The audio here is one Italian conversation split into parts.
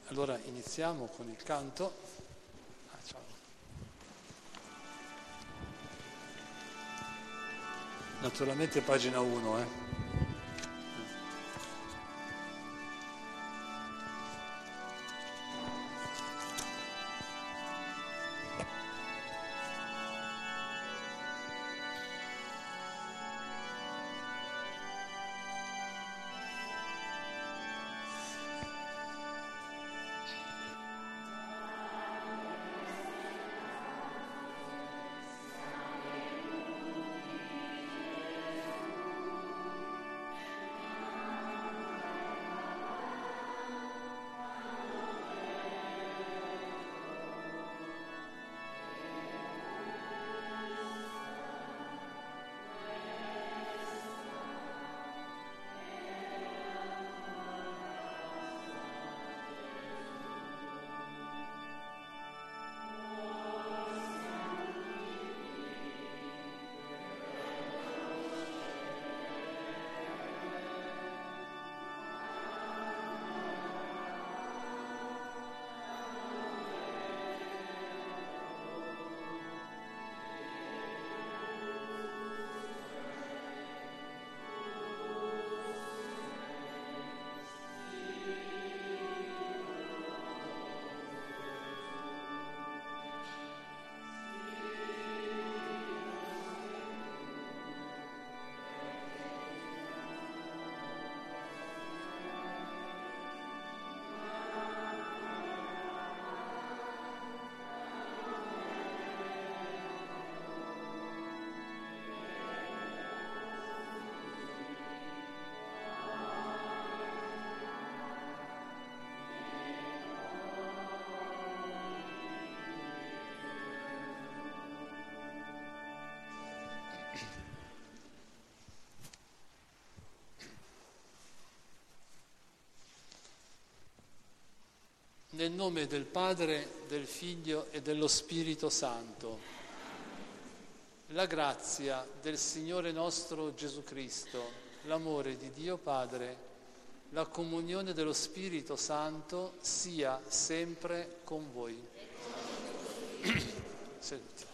Allora iniziamo con il canto. Ciao. Naturalmente pagina 1, Nel nome del Padre, del Figlio e dello Spirito Santo. La grazia del Signore nostro Gesù Cristo, l'amore di Dio Padre, la comunione dello Spirito Santo sia sempre con voi. Seduti.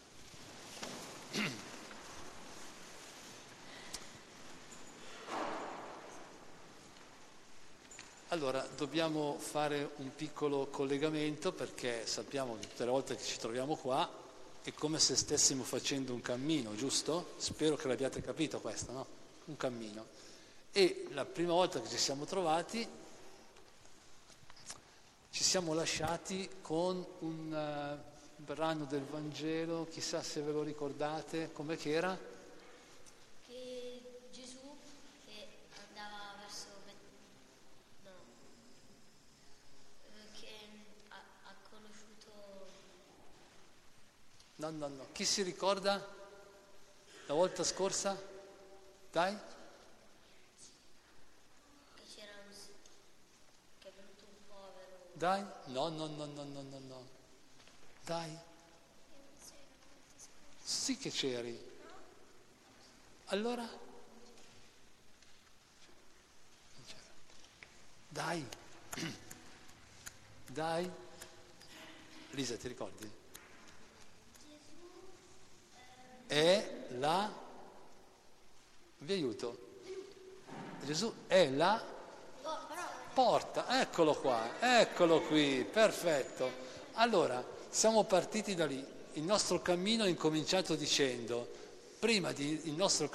Allora, dobbiamo fare un piccolo collegamento perché sappiamo che tutte le volte che ci troviamo qua è come se stessimo facendo un cammino, giusto? Spero che l'abbiate capito questo, no? Un cammino. E la prima volta che ci siamo trovati ci siamo lasciati con un brano del Vangelo, chissà se ve lo ricordate, com'è che era? No. Chi si ricorda la volta scorsa? Dai? Che è venuto un povero. Dai? No. Dai? Sì che c'eri. Allora? Dai? Dai? Lisa, ti ricordi? È la, vi aiuto, Gesù è la porta, eccolo qua, eccolo qui, perfetto. Allora, siamo partiti da lì, il nostro cammino è incominciato dicendo, prima di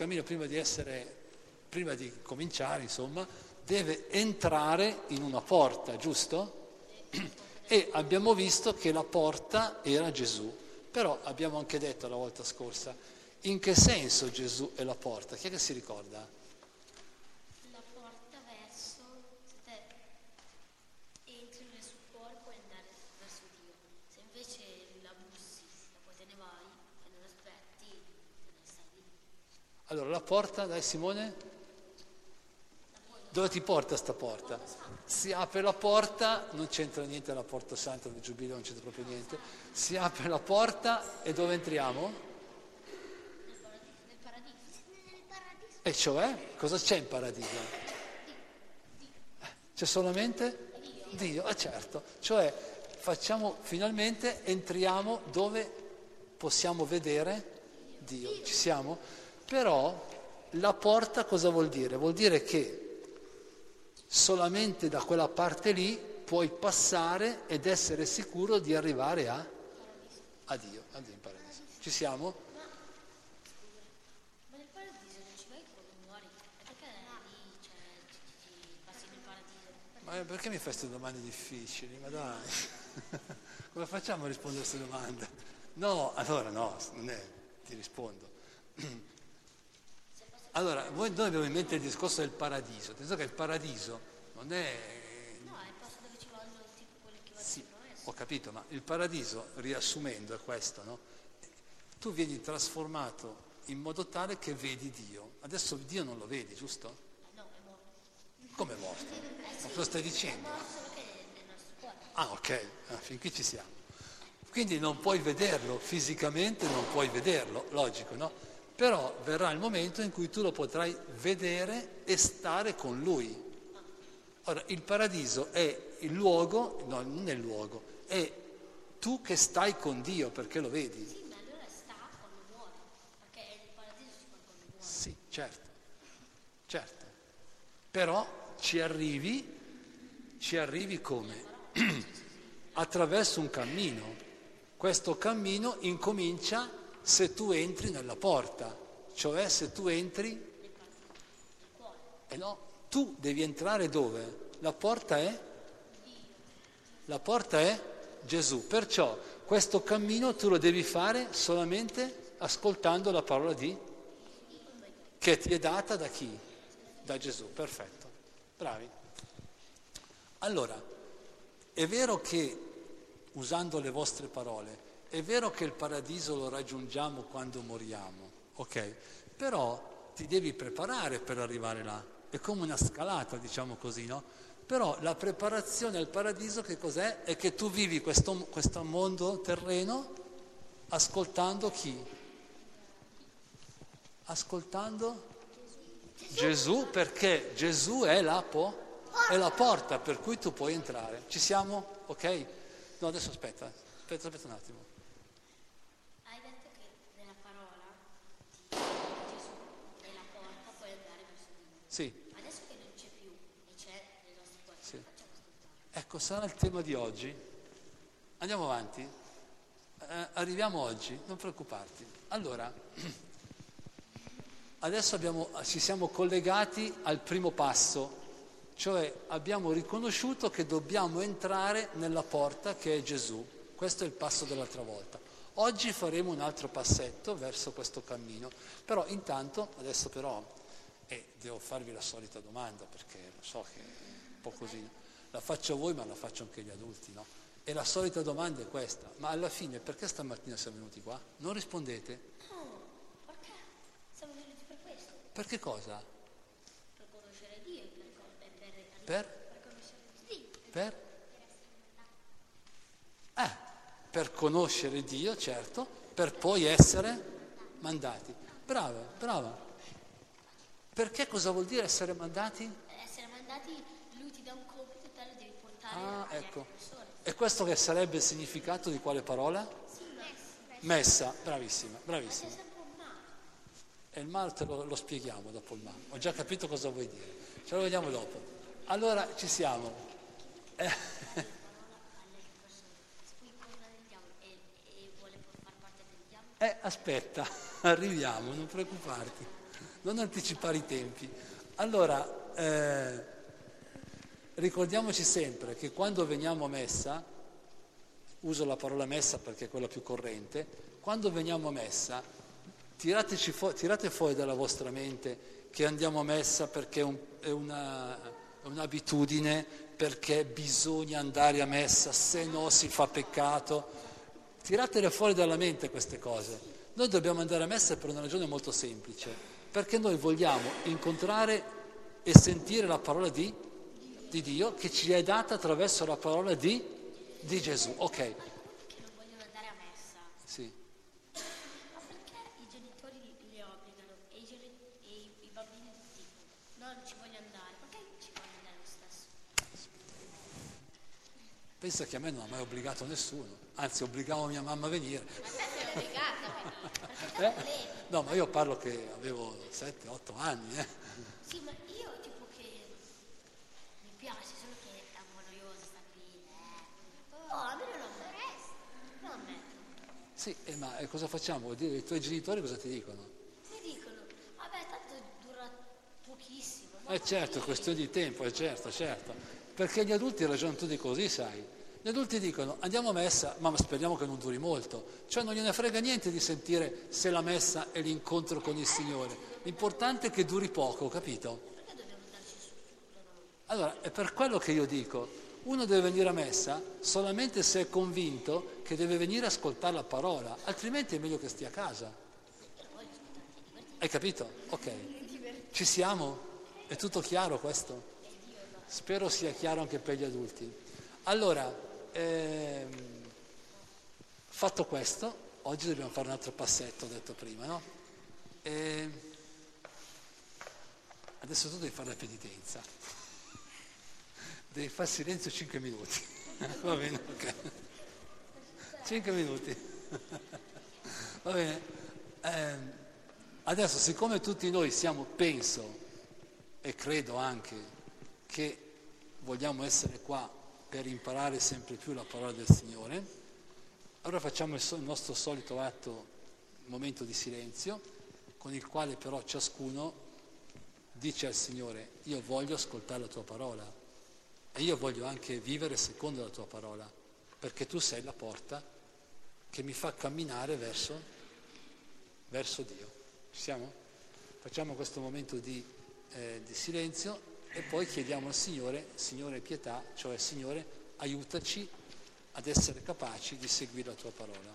cominciare, insomma, deve entrare in una porta, giusto? E abbiamo visto che la porta era Gesù. Però abbiamo anche detto la volta scorsa, in che senso Gesù è la porta? Chi è che si ricorda? La porta verso, se te entri nel suo corpo e andare verso Dio. Se invece la bussi, poi te ne vai e non aspetti, te ne stai lì. Allora la porta, dai Simone? Dove ti porta sta porta? Si apre la porta, non c'entra niente la porta santa del Giubileo, non c'entra proprio niente. Si apre la porta e dove entriamo? Nel paradiso. E cioè, cosa c'è in paradiso? C'è solamente? Dio, certo. Cioè, finalmente entriamo dove possiamo vedere Dio. Ci siamo? Però la porta cosa vuol dire? Vuol dire che solamente da quella parte lì puoi passare ed essere sicuro di arrivare a Dio in paradiso. Ci siamo? Ma nel paradiso non ci vai quando muori? E perché lì ti passi nel paradiso? Ma perché mi fai queste domande difficili? Ma dai, come facciamo a rispondere a queste domande? No, allora no, non è, ti rispondo. Allora, noi abbiamo in mente il discorso del paradiso, nel senso che il paradiso non è... No, è il posto dove ci vanno tipo quelli che Sì, vanno adesso. ho capito, ma il paradiso, riassumendo, è questo, no? Tu vieni trasformato in modo tale che vedi Dio. Adesso Dio non lo vedi, giusto? No, è morto. Come è morto? Ma cosa stai dicendo? È morto solo che nel nostro cuore. Ah, ok, fin qui ci siamo. Quindi non puoi vederlo, fisicamente non puoi vederlo, logico, no? Però verrà il momento in cui tu lo potrai vedere e stare con Lui. Ora, il paradiso è il luogo, no, non è il luogo, è tu che stai con Dio perché lo vedi. Sì, ma allora sta quando muore. Perché nel paradiso si fa quando muore. Sì, certo. Però ci arrivi come? Attraverso un cammino. Questo cammino incomincia se tu entri nella porta, cioè se tu entri... no, tu devi entrare dove? La porta è Gesù. Perciò questo cammino tu lo devi fare solamente ascoltando la parola che ti è data da chi? Da Gesù, perfetto. Bravi. Allora, è vero che, usando le vostre parole, è vero che il paradiso lo raggiungiamo quando moriamo, ok? Però ti devi preparare per arrivare là. È come una scalata, diciamo così, no? Però la preparazione al paradiso che cos'è? È che tu vivi questo mondo terreno ascoltando chi? Ascoltando Gesù, perché Gesù è la porta per cui tu puoi entrare. Ci siamo? Ok? No, adesso aspetta un attimo. Hai detto che nella parola di Gesù è la porta, puoi andare verso Dio. Sì. Adesso che non c'è più e c'è nel nostro cuore, Sì. facciamo ascoltare. Ecco, sarà il tema di oggi. Andiamo avanti. Arriviamo oggi, non preoccuparti. Allora, adesso ci siamo collegati al primo passo, cioè abbiamo riconosciuto che dobbiamo entrare nella porta che è Gesù. Questo è il passo dell'altra volta. Oggi faremo un altro passetto verso questo cammino, però intanto, adesso però, devo farvi la solita domanda, perché lo so che è un po' così, la faccio a voi ma la faccio anche agli adulti, no? E la solita domanda è questa: ma alla fine perché stamattina siamo venuti qua? Non rispondete? Oh, perché? Siamo venuti per questo. Per che cosa? Per conoscere Dio e Per? per conoscere Dio. Per conoscere Dio, certo, per poi essere mandati. Brava. Perché cosa vuol dire essere mandati? Essere mandati, lui ti dà un compito e te lo devi portare alle Ecco. altre persone. E questo che sarebbe il significato di quale parola? Sì, Messa, bravissima. C'è sempre un male. E il mal te lo spieghiamo dopo il mal. Ho già capito cosa vuoi dire. Ce lo vediamo dopo. Allora, ci siamo. Alle altre persone. Se poi parla del diavolo e vuole far parte del diavolo, Aspetta, arriviamo, non preoccuparti. Non anticipare i tempi. Allora, ricordiamoci sempre che quando veniamo a messa, uso la parola messa perché è quella più corrente, quando veniamo a messa, tirate fuori dalla vostra mente che andiamo a messa perché è un'abitudine, perché bisogna andare a messa, se no si fa peccato. Tiratele fuori dalla mente queste cose. Noi dobbiamo andare a messa per una ragione molto semplice, perché noi vogliamo incontrare e sentire la parola di Dio che ci è data attraverso la parola di Gesù. Ok, che non vogliono andare a messa. sì. Ma perché i genitori li obbligano e i bambini dicono no, non ci voglio andare, perché ci voglio andare lo stesso? Pensa che a me non ha mai obbligato nessuno, anzi obbligavo mia mamma a venire. Ma te sei obbligata a venire, perché te volevi. No, ma io parlo che avevo 7-8 anni. Sì, ma io tipo che mi piace, solo che è un po' noioso sta qui. Oh, a me non interessa. Non a me. Sì, ma cosa facciamo? I tuoi genitori cosa ti dicono? Mi dicono, vabbè, tanto dura pochissimo. Ma Certo, è questione di tempo, certo. Perché gli adulti ragionano tutti così, sai. Gli adulti dicono andiamo a messa, ma speriamo che non duri molto. Cioè non gliene frega niente di sentire se la messa è l'incontro con il Signore. L'importante è che duri poco, capito? perché dobbiamo darci su da noi? Allora, è per quello che io dico, uno deve venire a messa solamente se è convinto che deve venire a ascoltare la parola, altrimenti è meglio che stia a casa. Io non voglio ascoltarti, divertiti. Hai capito? Ok. Ci siamo? È tutto chiaro questo? Spero sia chiaro anche per gli adulti. Allora, fatto questo, oggi dobbiamo fare un altro passetto, ho detto prima, no? Adesso tu devi fare la penitenza. Devi fare silenzio 5 minuti. Va bene, ok. 5 minuti. Va bene. Adesso, siccome tutti noi siamo, penso, e credo anche, che vogliamo essere qua per imparare sempre più la parola del Signore, allora facciamo il nostro solito momento di silenzio, con il quale però ciascuno dice al Signore: io voglio ascoltare la tua parola e io voglio anche vivere secondo la tua parola, perché tu sei la porta che mi fa camminare verso Dio. Ci siamo? Facciamo questo momento di silenzio e poi chiediamo al Signore pietà, cioè Signore aiutaci ad essere capaci di seguire la tua parola.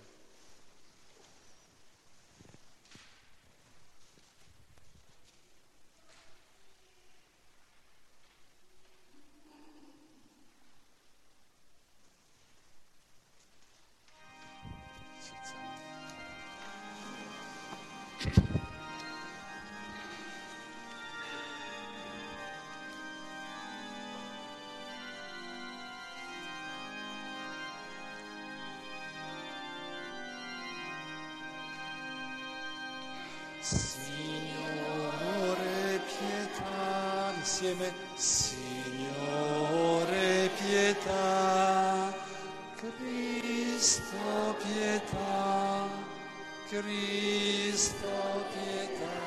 Signore pietà, insieme, Signore pietà, Cristo pietà, Cristo pietà.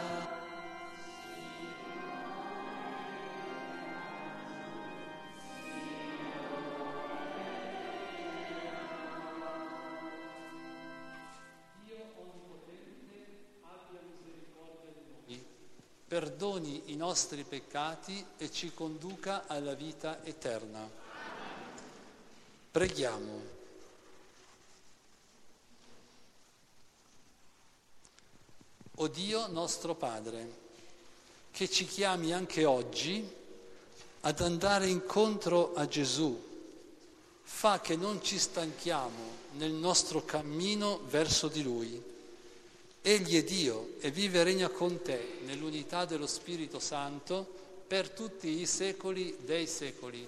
Perdoni i nostri peccati e ci conduca alla vita eterna. Preghiamo. O Dio nostro Padre, che ci chiami anche oggi ad andare incontro a Gesù, fa che non ci stanchiamo nel nostro cammino verso di Lui. Egli è Dio e vive e regna con te nell'unità dello Spirito Santo per tutti i secoli dei secoli.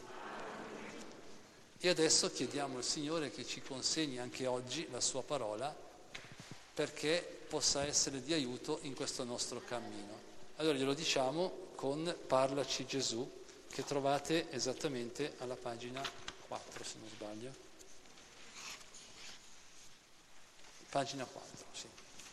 E adesso chiediamo al Signore che ci consegni anche oggi la sua parola perché possa essere di aiuto in questo nostro cammino. Allora glielo diciamo con Parlaci Gesù, che trovate esattamente alla pagina 4, se non sbaglio. Pagina 4, sì.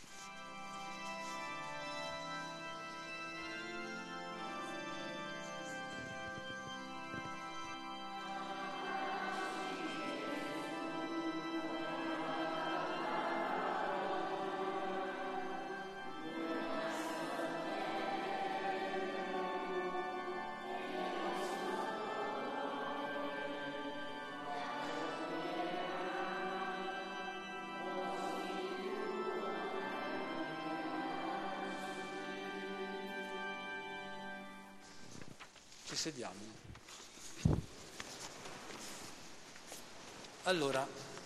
Ci sediamo. Allora,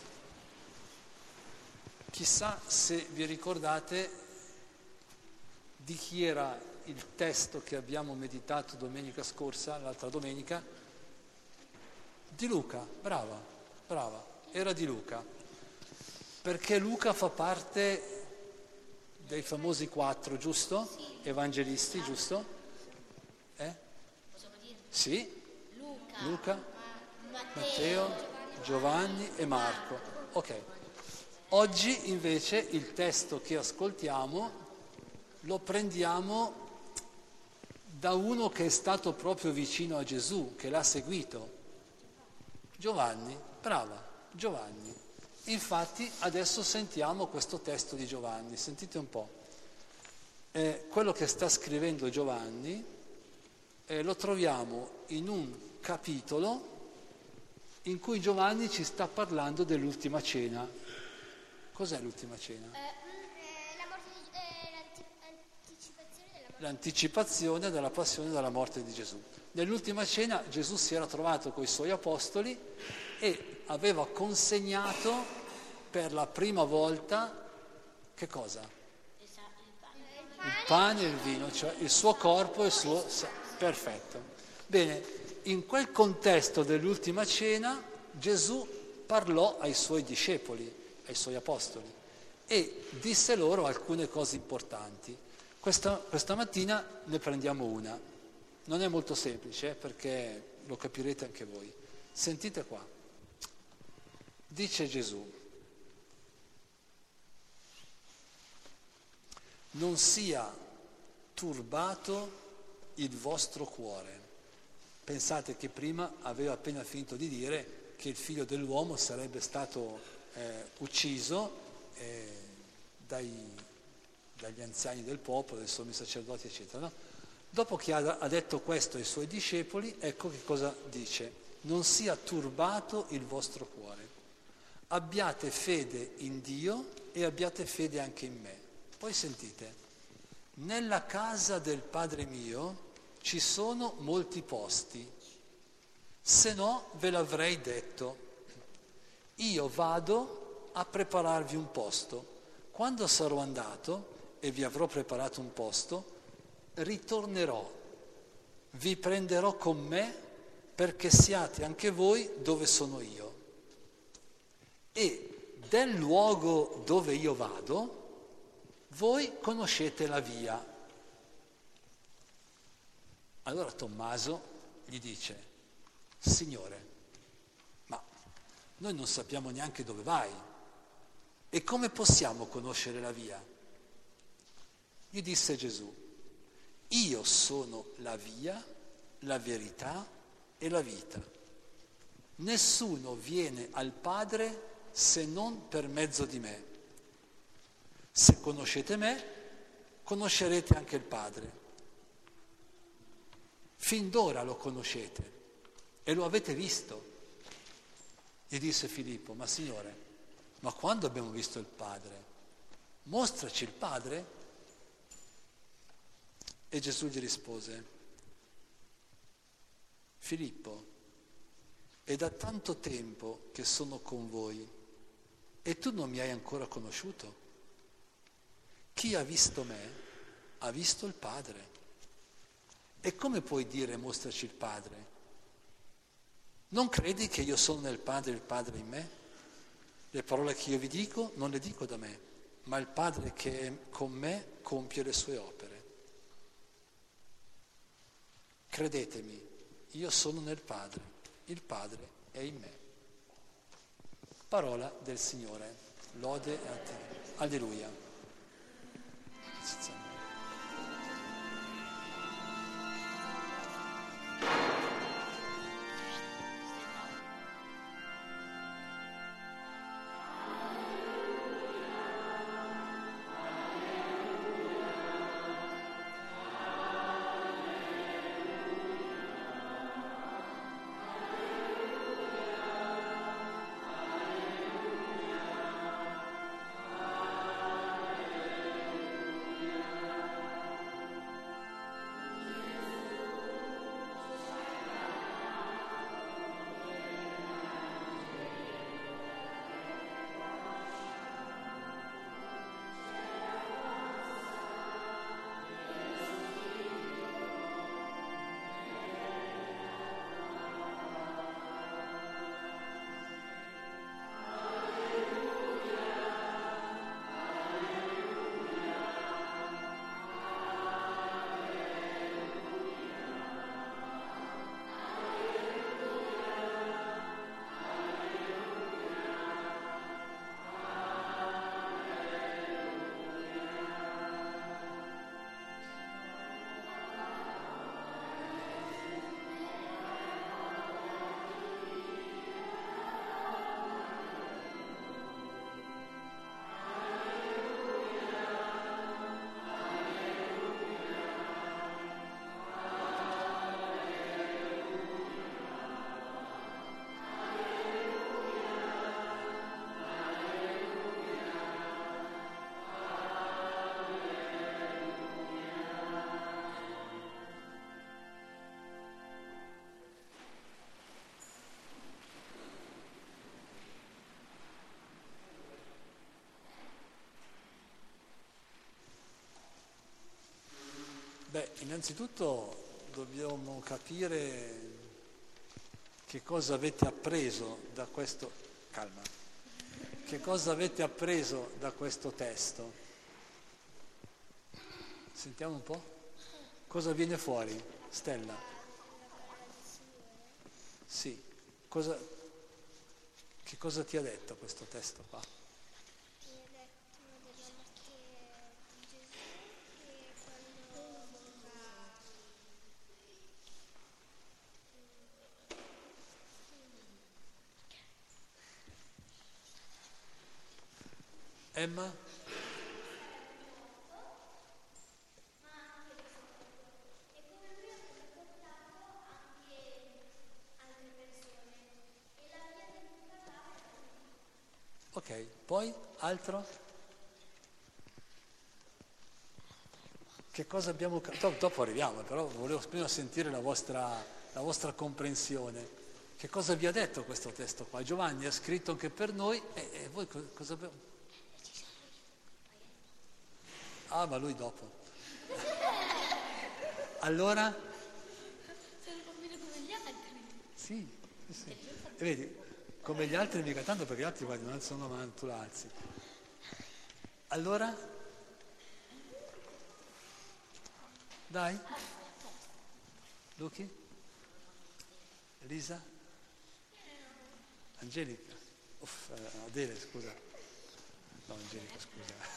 chissà se vi ricordate di chi era il testo che abbiamo meditato domenica scorsa, l'altra domenica, Di Luca, brava, era di Luca, perché Luca fa parte dei famosi 4, giusto? Evangelisti, giusto? Possiamo dire Sì, Luca, Luca, Matteo, Giovanni e Marco. Ok. Oggi invece il testo che ascoltiamo lo prendiamo da uno che è stato proprio vicino a Gesù, che l'ha seguito. Giovanni, brava, Giovanni. Infatti adesso sentiamo questo testo di Giovanni, sentite un po'. Quello che sta scrivendo Giovanni lo troviamo in un capitolo in cui Giovanni ci sta parlando dell'ultima cena. Cos'è l'ultima cena? L'anticipazione della passione e della morte di Gesù. Nell'ultima cena Gesù si era trovato con i suoi apostoli e aveva consegnato per la prima volta che cosa? Il pane e il vino, cioè il suo corpo e il suo... Perfetto. Bene, in quel contesto dell'ultima cena Gesù parlò ai suoi discepoli, ai suoi apostoli e disse loro alcune cose importanti. Questa mattina ne prendiamo una. Non è molto semplice perché lo capirete anche voi. Sentite qua. Dice Gesù: non sia turbato il vostro cuore. Pensate che prima aveva appena finito di dire che il figlio dell'uomo sarebbe stato ucciso dagli anziani del popolo, dai sommi sacerdoti, eccetera. No? Dopo che ha detto questo ai suoi discepoli, ecco che cosa dice: non sia turbato il vostro cuore, abbiate fede in Dio e abbiate fede anche in me. Poi sentite: nella casa del Padre mio ci sono molti posti, se no ve l'avrei detto. Io vado a prepararvi un posto. Quando sarò andato e vi avrò preparato un posto, ritornerò, vi prenderò con me perché siate anche voi dove sono io. E del luogo dove io vado, voi conoscete la via. Allora Tommaso gli dice: Signore, ma noi non sappiamo neanche dove vai, e come possiamo conoscere la via? Gli disse Gesù: io sono la via, la verità e la vita. Nessuno viene al Padre se non per mezzo di me. Se conoscete me, conoscerete anche il Padre. Fin d'ora lo conoscete e lo avete visto. Gli disse Filippo: ma Signore, ma quando abbiamo visto il Padre? Mostraci il Padre. E Gesù gli rispose: Filippo, è da tanto tempo che sono con voi e tu non mi hai ancora conosciuto. Chi ha visto me ha visto il Padre. E come puoi dire mostraci il Padre? Non credi che io sono nel Padre e il Padre in me? Le parole che io vi dico non le dico da me, ma il Padre che è con me compie le sue opere. Credetemi, io sono nel Padre, il Padre è in me. Parola del Signore, lode a te. Alleluia. Beh, innanzitutto dobbiamo capire che cosa avete appreso da questo... Calma. Che cosa avete appreso da questo testo? Sentiamo un po'. Cosa viene fuori, Stella? Sì. Che cosa ti ha detto questo testo qua? Mi ha detto della morte di Gesù e quando va Emma? Ok, poi altro? Che cosa abbiamo... Dopo arriviamo, però volevo prima sentire la vostra comprensione. Che cosa vi ha detto questo testo qua? Giovanni ha scritto anche per noi e voi cosa abbiamo... Ah, ma lui dopo. Allora? Sono bambino come gli altri. Sì, sì, sì. E vedi, come gli altri mica tanto perché gli altri guardi, non alzano la mano, tu la alzi. Allora? Dai? Luchi? Elisa? Angelica? Adele, scusa. No, Angelica, scusa.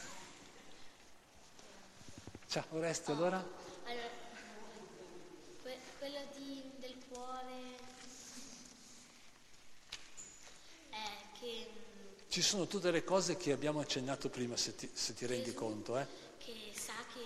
Ciao, Oreste, allora? Allora, quello del cuore è che Ci sono tutte le cose che abbiamo accennato prima, se ti rendi conto, che sa che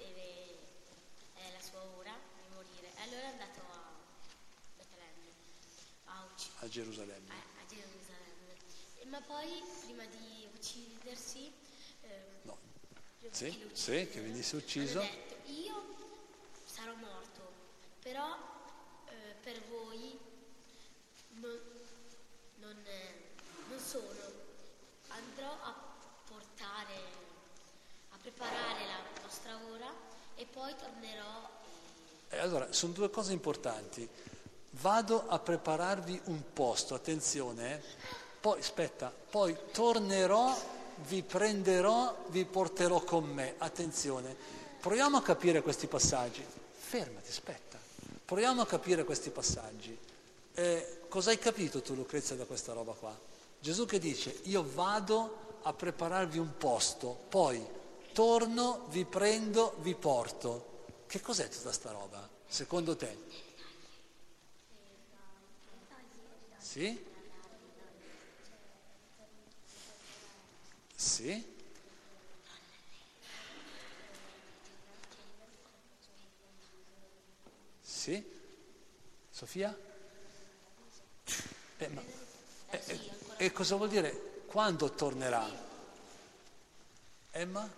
è la sua ora di morire. Allora è andato a Betlemme, a Gerusalemme. a Gerusalemme. Ma poi, prima di uccidersi, No. prima Sì, che lo sì, uccidano, che venisse ucciso. hanno detto, io sarò morto, però per voi non sono. Andrò a preparare la vostra ora e poi tornerò. Allora, sono due cose importanti. Vado a prepararvi un posto, attenzione, poi tornerò, vi prenderò, vi porterò con me, attenzione. Proviamo a capire questi passaggi. Fermati, aspetta. Proviamo a capire questi passaggi. Cosa hai capito tu, Lucrezia, da questa roba qua? Gesù che dice, io vado a prepararvi un posto, poi torno, vi prendo, vi porto. Che cos'è tutta sta roba, secondo te? Sì? Sì? Sì? Sofia? E cosa vuol dire? Quando tornerà? Emma?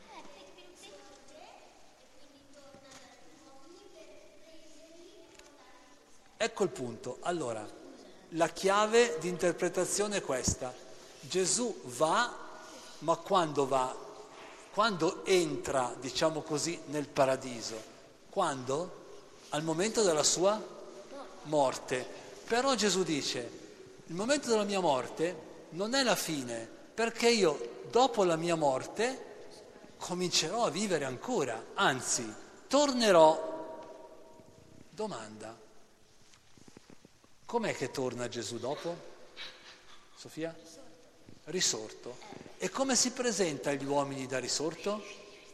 Ecco il punto. Allora, la chiave di interpretazione è questa. Gesù va, ma quando va? Quando entra, diciamo così, nel paradiso? Quando? Al momento della sua morte. Però Gesù dice, il momento della mia morte non è la fine, perché io dopo la mia morte comincerò a vivere ancora, anzi, tornerò. Domanda. Com'è che torna Gesù dopo? Sofia? Risorto. E come si presenta agli uomini da risorto?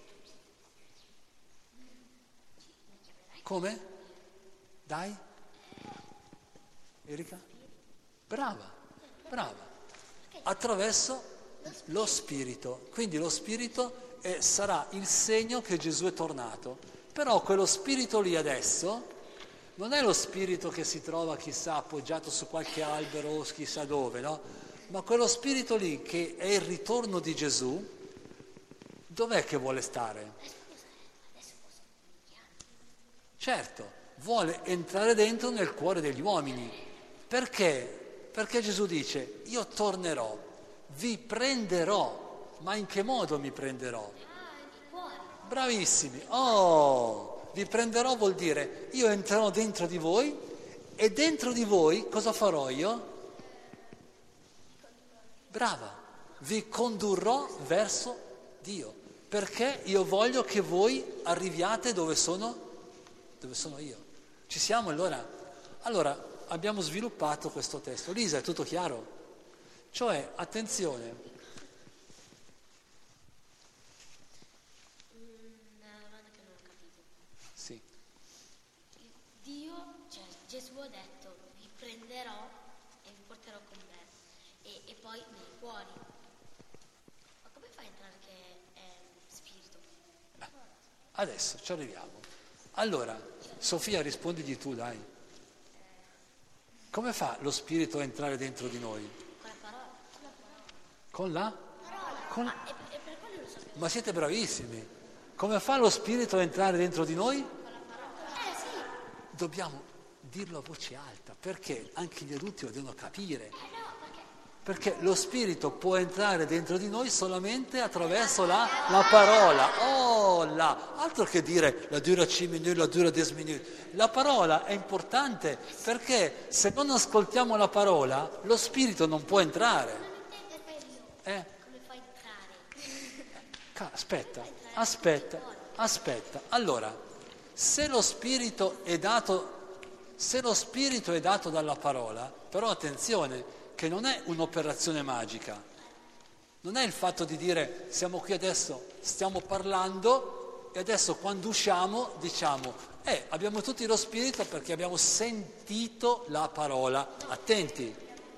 Come? Dai? Erika? Brava. Attraverso lo Spirito. Quindi lo Spirito sarà il segno che Gesù è tornato. Però quello Spirito lì adesso non è lo Spirito che si trova chissà appoggiato su qualche albero o chissà dove, no? Ma quello Spirito lì che è il ritorno di Gesù, dov'è che vuole stare? Certo, vuole entrare dentro nel cuore degli uomini. Perché? Perché Gesù dice, io tornerò, vi prenderò. Ma in che modo mi prenderò? Il cuore. Bravissimi. vi prenderò vuol dire io entrerò dentro di voi e dentro di voi cosa farò io? Brava, vi condurrò verso Dio, perché io voglio che voi arriviate dove sono io. Ci siamo allora? Allora abbiamo sviluppato questo testo. Lisa, è tutto chiaro? Cioè, attenzione. Una domanda che non ho capito. Sì. Dio, cioè Gesù ha detto, vi prenderò e vi porterò con me e poi nei cuori. Ma come fai a entrare che è spirito? Adesso ci arriviamo. Allora, Sofia, rispondigli tu, dai. Come fa lo spirito a entrare dentro di noi? Con la parola. Con la? Con... E per quello lo sapevo. Ma siete bravissimi. Come fa lo spirito a entrare dentro di noi? Sì. Dobbiamo dirlo a voce alta, perché anche gli adulti lo devono capire. No, Perché lo spirito può entrare dentro di noi solamente attraverso la parola. Oh là! Altro che dire la dura ci minui, la dura des minui. La parola è importante perché se non ascoltiamo la parola, lo spirito non può entrare. come fai a entrare? Aspetta. Allora, se lo spirito è dato dalla parola, però attenzione, che non è un'operazione magica, non è il fatto di dire siamo qui adesso, stiamo parlando e adesso quando usciamo diciamo abbiamo tutti lo spirito perché abbiamo sentito la parola, attenti,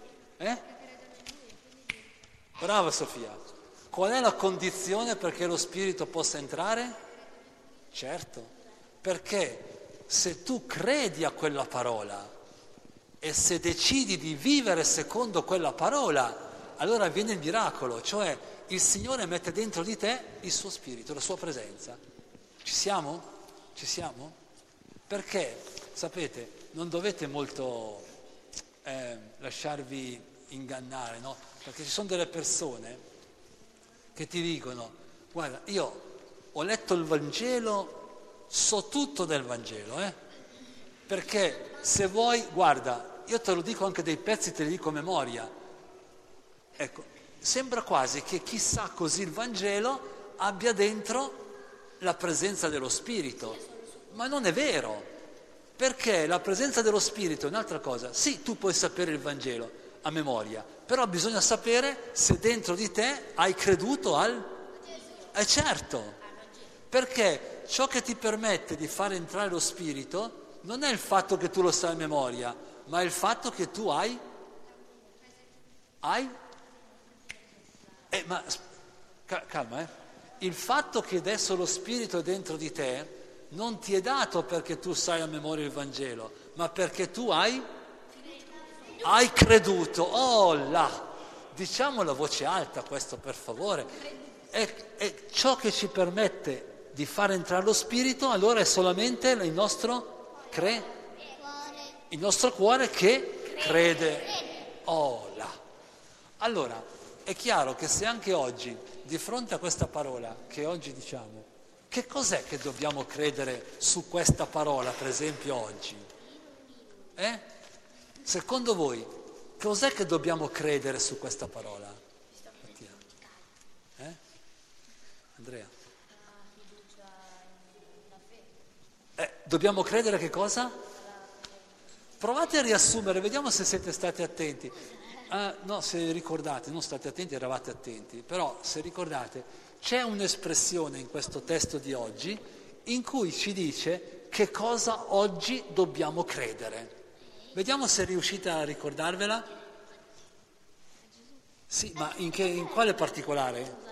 Brava Sofia, qual è la condizione perché lo spirito possa entrare? Certo, perché se tu credi a quella parola e se decidi di vivere secondo quella parola, allora avviene il miracolo, cioè il Signore mette dentro di te il suo spirito, la sua presenza. Ci siamo? Ci siamo? Perché, sapete, non dovete molto lasciarvi ingannare, no? Perché ci sono delle persone che ti dicono, guarda, io ho letto il Vangelo, so tutto del Vangelo, perché se vuoi, guarda, io te lo dico anche dei pezzi, te li dico a memoria. Ecco, sembra quasi che chi sa così il Vangelo abbia dentro la presenza dello Spirito, ma non è vero, perché la presenza dello Spirito è un'altra cosa. Sì, tu puoi sapere il Vangelo a memoria, però bisogna sapere se dentro di te hai creduto certo, perché ciò che ti permette di far entrare lo Spirito non è il fatto che tu lo sai a memoria, ma è il fatto che tu calma, il fatto che adesso lo Spirito è dentro di te non ti è dato perché tu sai a memoria il Vangelo, ma perché tu hai creduto. Oh là! Diciamolo a voce alta questo, per favore. È ciò che ci permette di far entrare lo Spirito, allora è solamente il nostro cuore che crede. Oh là! Allora, è chiaro che se anche oggi, di fronte a questa parola che oggi diciamo, che cos'è che dobbiamo credere su questa parola, per esempio oggi? Secondo voi, cos'è che dobbiamo credere su questa parola? Andrea? Dobbiamo credere che cosa? Provate a riassumere, vediamo se siete stati attenti. No, se ricordate, non state attenti, eravate attenti, però se ricordate, c'è un'espressione in questo testo di oggi in cui ci dice che cosa oggi dobbiamo credere. Vediamo se riuscite a ricordarvela. Sì, ma in quale particolare?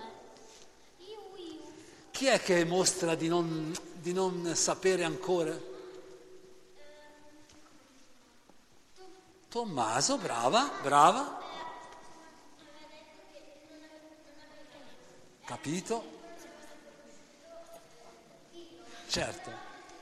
Chi è che mostra di non sapere ancora? Tommaso, brava. Capito? Certo.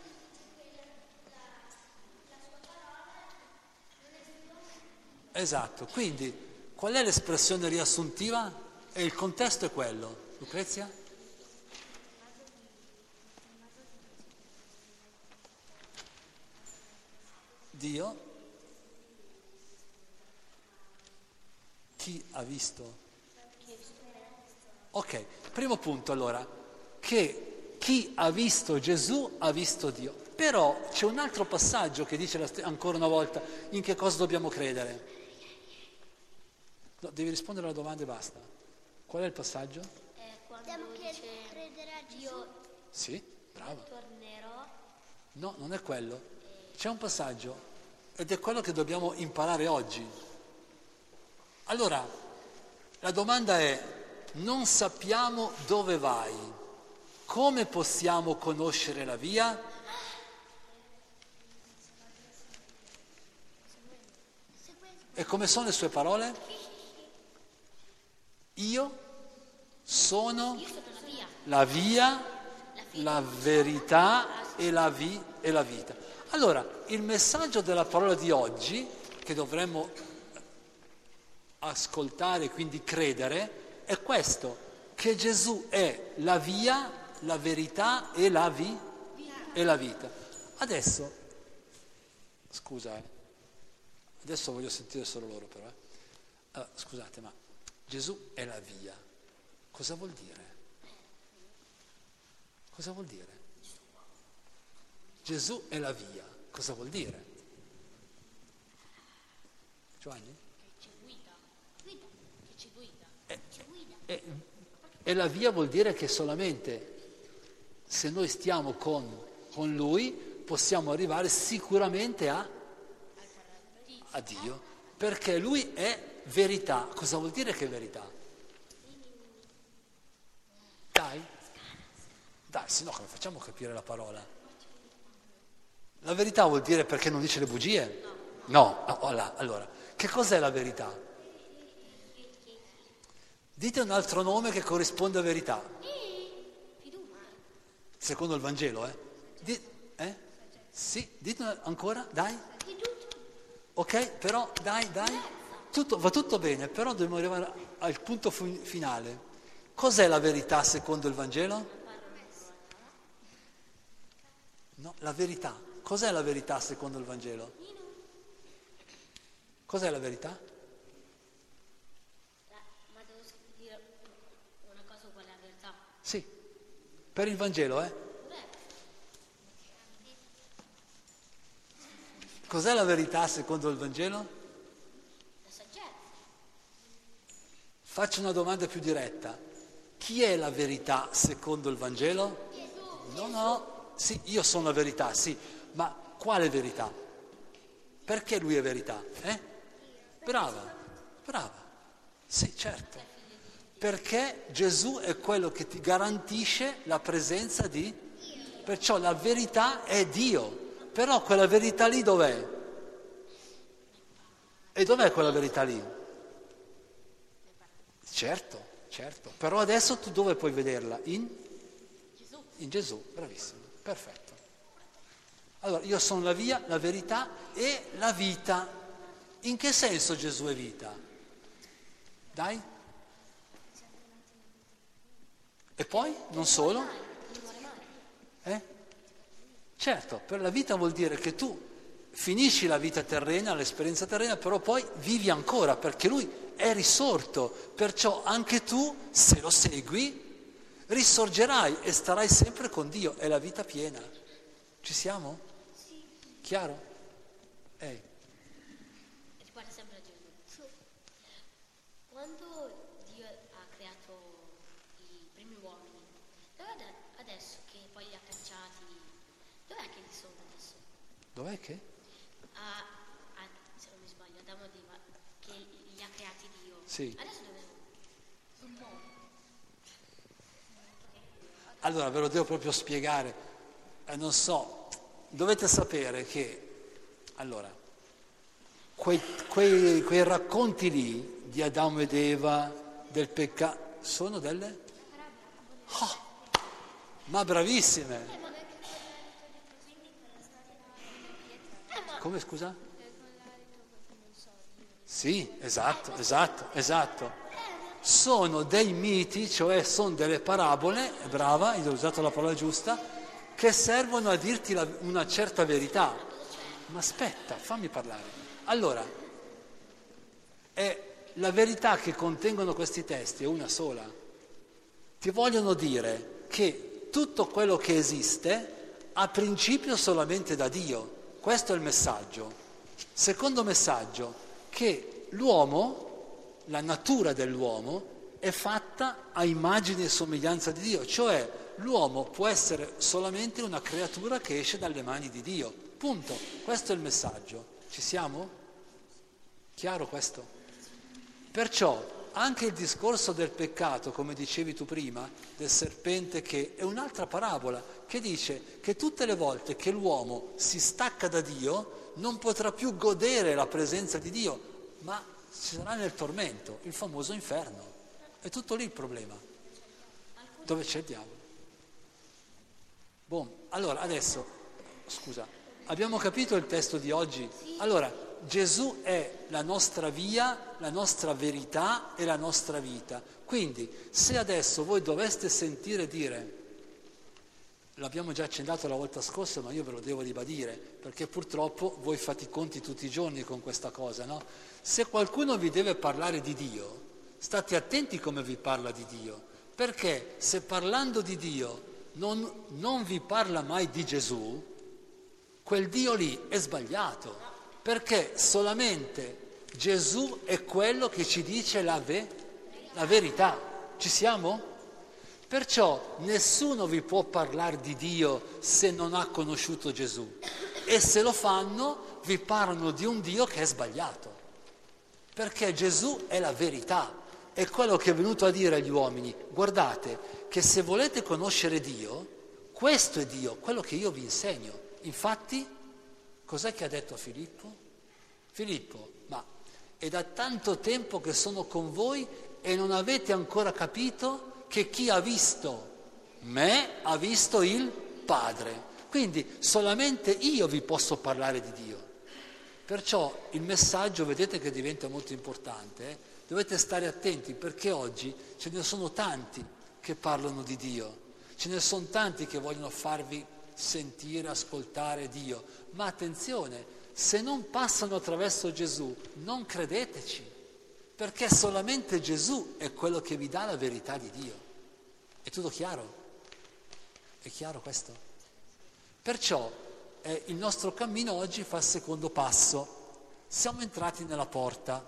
Esatto, quindi qual è l'espressione riassuntiva? E il contesto è quello. Lucrezia? Dio. Chi ha visto? Ok, primo punto allora, che chi ha visto Gesù ha visto Dio. Però c'è un altro passaggio che dice ancora una volta in che cosa dobbiamo credere. No, devi rispondere alla domanda e basta. Qual è il passaggio? Quando Dobbiamo dice credere a Gesù. io Sì, bravo. tornerò, No, non è quello. C'è un passaggio ed è quello che dobbiamo imparare oggi. Allora, la domanda è, non sappiamo dove vai, come possiamo conoscere la via? E come sono le sue parole? Io sono la via, la verità e la vita. Allora, il messaggio della parola di oggi, che dovremmo ascoltare e quindi credere, è questo, che Gesù è la via, la verità e la vita. Adesso, scusa, adesso voglio sentire solo loro però. Allora, scusate, ma Gesù è la via. Cosa vuol dire? Cosa vuol dire? Gesù è la via. Cosa vuol dire? Giovanni? E la via vuol dire che solamente se noi stiamo con Lui possiamo arrivare sicuramente a Dio, perché Lui è verità. Cosa vuol dire che è verità? Dai, se no come facciamo a capire la parola? La verità vuol dire perché non dice le bugie? No, allora, che cos'è la verità? Dite un altro nome che corrisponde a verità. Secondo il Vangelo, Sì, dite ancora, dai. Ok, però, dai. Va tutto bene, però dobbiamo arrivare al punto finale. Cos'è la verità secondo il Vangelo? No, la verità. Cos'è la verità secondo il Vangelo? Cos'è la verità? ma devo dire una cosa qual è la verità. Sì, per il Vangelo, Cos'è la verità secondo il Vangelo? La saggezza. Faccio una domanda più diretta. Chi è la verità secondo il Vangelo? No, sì, io sono la verità, sì, ma quale verità? Perché lui è verità? Brava, sì, certo. Perché Gesù è quello che ti garantisce la presenza di... Perciò la verità è Dio. Però quella verità lì dov'è? E dov'è quella verità lì? Certo. Però adesso tu dove puoi vederla? In Gesù, bravissimo, perfetto. Allora, io sono la via, la verità e la vita. In che senso Gesù è vita? Dai? E poi? Non solo? Certo, per la vita vuol dire che tu finisci la vita terrena, l'esperienza terrena, però poi vivi ancora, perché lui è risorto, perciò anche tu, se lo segui, risorgerai e starai sempre con Dio, è la vita piena. Ci siamo? Sì. Chiaro? Riguarda sempre a Gesù. Quando Dio ha creato i primi uomini, adesso che poi li ha cacciati, dov'è che li sono adesso? Dov'è che? Se non mi sbaglio, Adamo ed Eva, che li ha creati Dio. Sì. Adesso dove sono? Allora ve lo devo proprio spiegare, non so, dovete sapere che, allora, quei racconti lì di Adamo ed Eva, del peccato, sono delle? Oh, ma bravissime! Come scusa? Sì, esatto. Sono dei miti, cioè sono delle parabole, brava, hai usato la parola giusta, che servono a dirti una certa verità. Ma aspetta, fammi parlare. Allora, la verità che contengono questi testi è una sola. Ti vogliono dire che tutto quello che esiste ha principio solamente da Dio. Questo è il messaggio. Secondo messaggio, che l'uomo, la natura dell'uomo, è fatta a immagine e somiglianza di Dio, cioè l'uomo può essere solamente una creatura che esce dalle mani di Dio. Punto. Questo è il messaggio. Ci siamo? Chiaro questo? Perciò anche il discorso del peccato, come dicevi tu prima, del serpente, che è un'altra parabola, che dice che tutte le volte che l'uomo si stacca da Dio non potrà più godere la presenza di Dio, ma ci sarà nel tormento, il famoso inferno. È tutto lì il problema, dove c'è il diavolo. Boh, allora adesso, scusa, abbiamo capito il testo di oggi? Allora, Gesù è la nostra via, la nostra verità e la nostra vita. Quindi, se adesso voi doveste sentire dire, l'abbiamo già accennato la volta scorsa, ma io ve lo devo ribadire, perché purtroppo voi fate i conti tutti i giorni con questa cosa, no? Se qualcuno vi deve parlare di Dio, state attenti come vi parla di Dio, perché se parlando di Dio non vi parla mai di Gesù, quel Dio lì è sbagliato. Perché solamente Gesù è quello che ci dice la verità. Ci siamo? Perciò nessuno vi può parlare di Dio se non ha conosciuto Gesù. E se lo fanno, vi parlano di un Dio che è sbagliato. Perché Gesù è la verità. È quello che è venuto a dire agli uomini: guardate che se volete conoscere Dio, questo è Dio, quello che io vi insegno. Infatti, cos'è che ha detto a Filippo? Filippo, ma è da tanto tempo che sono con voi e non avete ancora capito che chi ha visto me ha visto il Padre. Quindi solamente io vi posso parlare di Dio. Perciò il messaggio, vedete che diventa molto importante, dovete stare attenti, perché oggi ce ne sono tanti che parlano di Dio, ce ne sono tanti che vogliono farvi sentire, ascoltare Dio, ma attenzione, se non passano attraverso Gesù, non credeteci, perché solamente Gesù è quello che vi dà la verità di Dio. È tutto chiaro? È chiaro questo? Perciò il nostro cammino oggi fa il secondo passo. Siamo entrati nella porta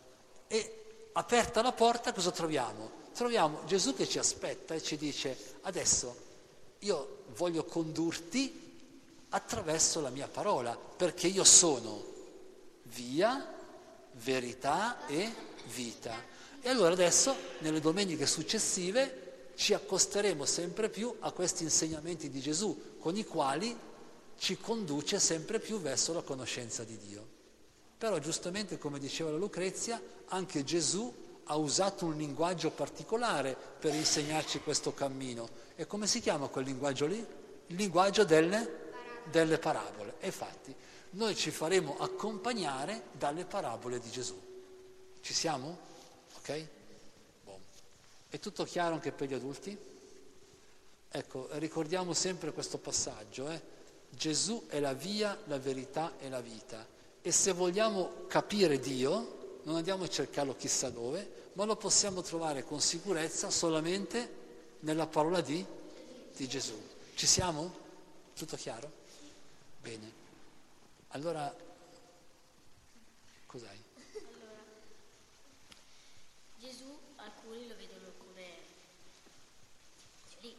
e aperta la porta cosa troviamo? Troviamo Gesù che ci aspetta e ci dice: adesso io voglio condurti attraverso la mia parola, perché io sono via, verità e vita. E allora adesso, nelle domeniche successive, ci accosteremo sempre più a questi insegnamenti di Gesù, con i quali ci conduce sempre più verso la conoscenza di Dio. Però giustamente, come diceva la Lucrezia, anche Gesù ha usato un linguaggio particolare per insegnarci questo cammino. E come si chiama quel linguaggio lì? Il linguaggio delle parabole. E infatti noi ci faremo accompagnare dalle parabole di Gesù. Ci siamo? Ok? Buon. È tutto chiaro anche per gli adulti? Ecco, ricordiamo sempre questo passaggio. Gesù è la via, la verità e la vita. E se vogliamo capire Dio, non andiamo a cercarlo chissà dove, ma lo possiamo trovare con sicurezza solamente nella parola di Gesù. Ci siamo? Tutto chiaro? Bene. Allora, cos'hai? Allora, Gesù alcuni lo vedono come lì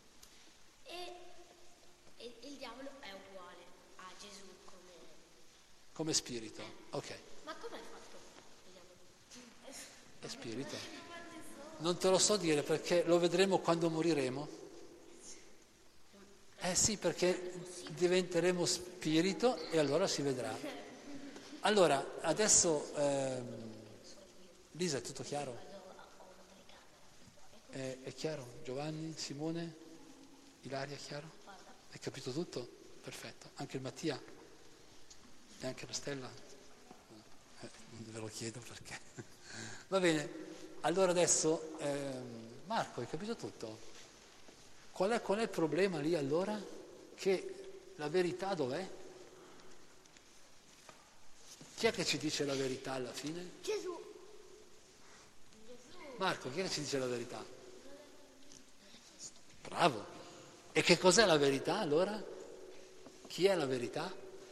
e il diavolo è uguale a Gesù Come spirito. Ok. Ma come è fatto il diavolo? È spirito. Non te lo so dire perché lo vedremo quando moriremo. Sì, perché diventeremo spirito e allora si vedrà. Allora, adesso, Lisa, è tutto chiaro? È chiaro? Giovanni, Simone, Ilaria, è chiaro? Hai capito tutto? Perfetto. Anche il Mattia? E anche la Stella? Ve lo chiedo perché. Va bene, allora adesso, Marco, hai capito tutto? Qual è il problema lì allora? Che la verità dov'è? Chi è che ci dice la verità alla fine? Gesù. Marco, chi è che ci dice la verità? Bravo. E che cos'è la verità allora? Chi è la verità?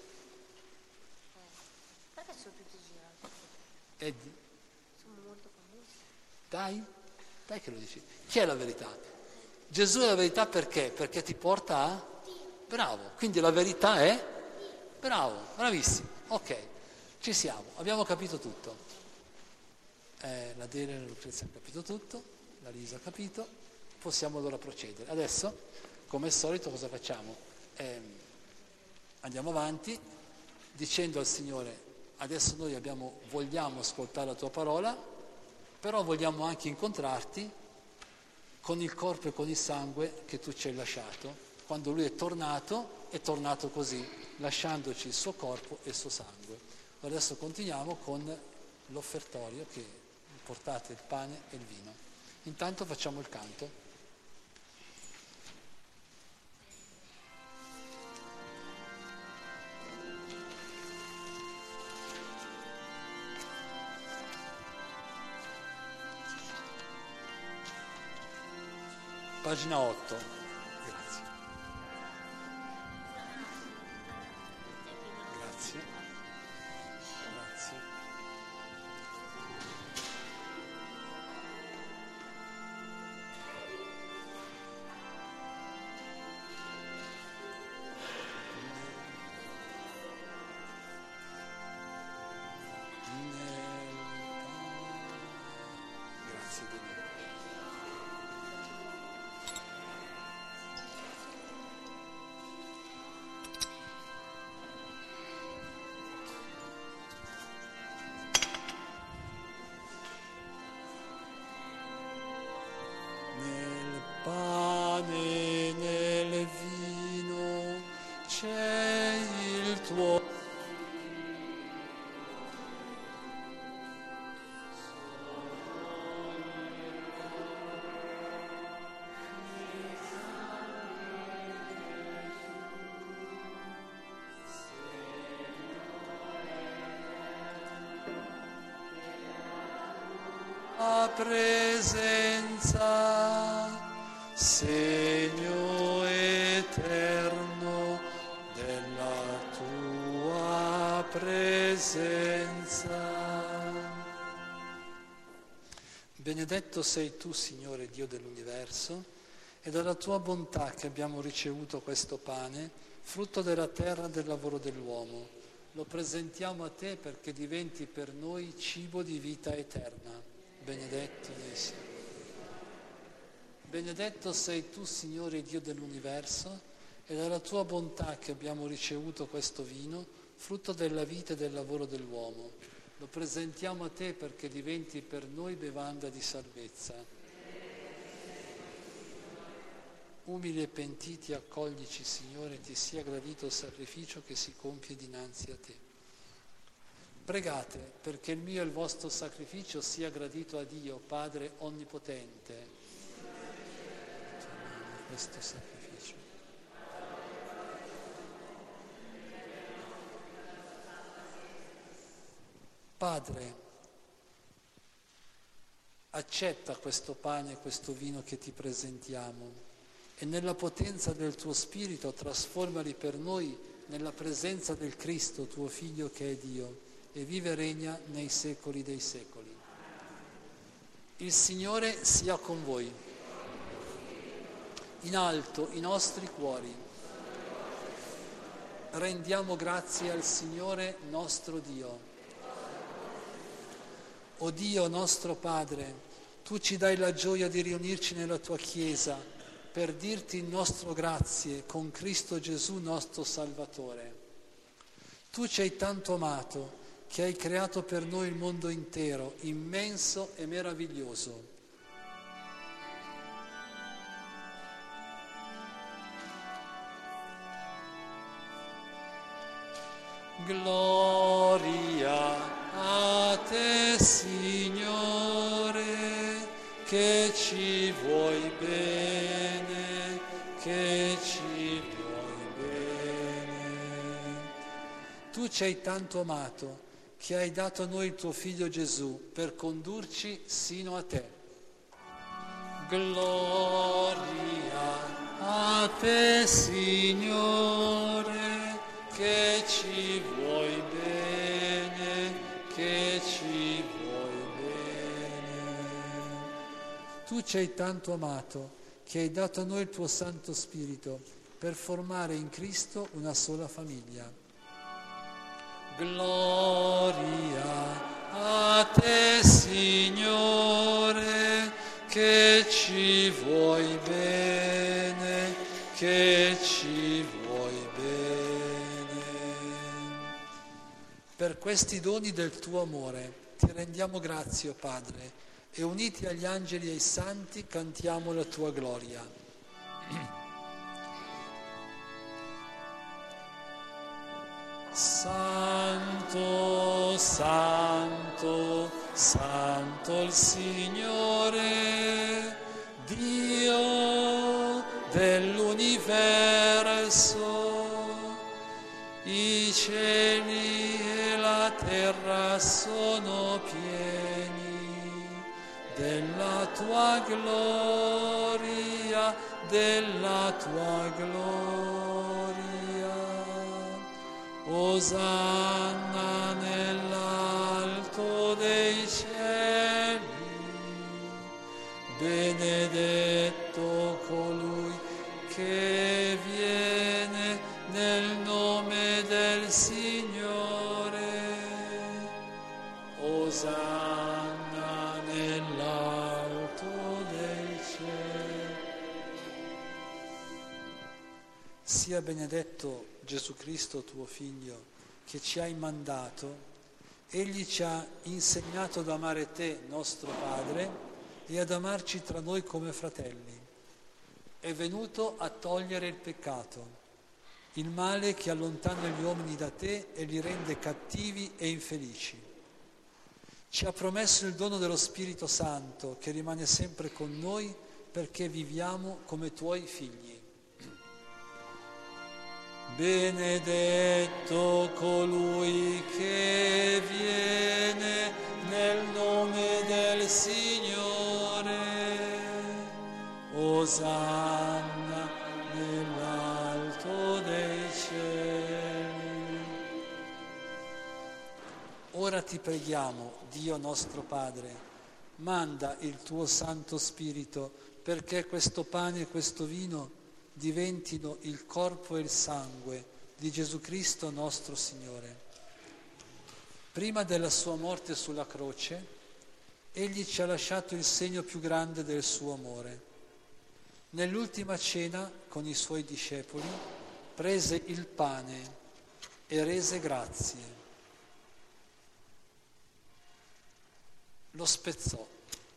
Perché sono tutti girati? Eddie, Sono molto famosi. dai che lo dici. Chi è la verità? Gesù è la verità perché? Perché ti porta a... Bravo. Quindi la verità è... Bravo, bravissimo. Ok, ci siamo, abbiamo capito tutto. La Dele e la Lucrezia hanno capito tutto, la Lisa ha capito, possiamo allora procedere. Adesso, come al solito, cosa facciamo? Andiamo avanti dicendo al Signore, adesso noi vogliamo ascoltare la tua parola, però vogliamo anche incontrarti con il corpo e con il sangue che tu ci hai lasciato. Quando Lui è tornato così, lasciandoci il suo corpo e il suo sangue. Adesso continuiamo con l'offertorio che portate il pane e il vino. Intanto facciamo il canto. Pagina 8. Grazie. Grazie. Grazie. Grazie di nuovo. Nel pane, nel vino c'è il tuo. La presenza, segno eterno della tua presenza. Benedetto sei tu, Signore Dio dell'universo, e dalla tua bontà che abbiamo ricevuto questo pane, frutto della terra e del lavoro dell'uomo. Lo presentiamo a te perché diventi per noi cibo di vita eterna. Benedetto sei. Benedetto sei tu, Signore Dio dell'universo, e dalla tua bontà che abbiamo ricevuto questo vino, frutto della vita e del lavoro dell'uomo. Lo presentiamo a te perché diventi per noi bevanda di salvezza. Umili e pentiti, accoglici, Signore, ti sia gradito il sacrificio che si compie dinanzi a te. Pregate perché il mio e il vostro sacrificio sia gradito a Dio, Padre Onnipotente. Questo sacrificio. Padre, accetta questo pane e questo vino che ti presentiamo e nella potenza del tuo Spirito trasformali per noi nella presenza del Cristo, tuo Figlio che è Dio, e vive e regna nei secoli dei secoli. Il Signore sia con voi. In alto i nostri cuori. Rendiamo grazie al Signore nostro Dio. O Dio nostro Padre, tu ci dai la gioia di riunirci nella tua Chiesa per dirti il nostro grazie con Cristo Gesù nostro Salvatore. Tu ci hai tanto amato che hai creato per noi il mondo intero, immenso e meraviglioso. Gloria a te, Signore, che ci vuoi bene, che ci vuoi bene. Tu ci hai tanto amato che hai dato a noi il tuo Figlio Gesù per condurci sino a te. Gloria a te, Signore, che ci vuoi bene, che ci vuoi bene. Tu ci hai tanto amato, che hai dato a noi il tuo Santo Spirito per formare in Cristo una sola famiglia. Gloria a te, Signore, che ci vuoi bene, che ci vuoi bene. Per questi doni del tuo amore ti rendiamo grazie, o Padre, e uniti agli angeli e ai santi cantiamo la tua gloria. Santo, santo, santo il Signore, Dio dell'universo. I cieli e la terra sono pieni della tua gloria, della tua gloria. Osanna nell'alto dei cieli, benedetto colui che viene nel nome del Signore. Osanna nell'alto dei cieli. Sia benedetto Gesù Cristo, tuo Figlio, che ci hai mandato. Egli ci ha insegnato ad amare te, nostro Padre, e ad amarci tra noi come fratelli. È venuto a togliere il peccato, il male che allontana gli uomini da te e li rende cattivi e infelici. Ci ha promesso il dono dello Spirito Santo, che rimane sempre con noi perché viviamo come tuoi figli. Benedetto colui che viene nel nome del Signore. Osanna nell'alto dei cieli. Ora ti preghiamo, Dio nostro Padre, manda il tuo Santo Spirito perché questo pane e questo vino diventino il corpo e il sangue di Gesù Cristo nostro Signore. Prima della sua morte sulla croce, Egli ci ha lasciato il segno più grande del suo amore. Nell'ultima cena, con i suoi discepoli, prese il pane e rese grazie. Lo spezzò,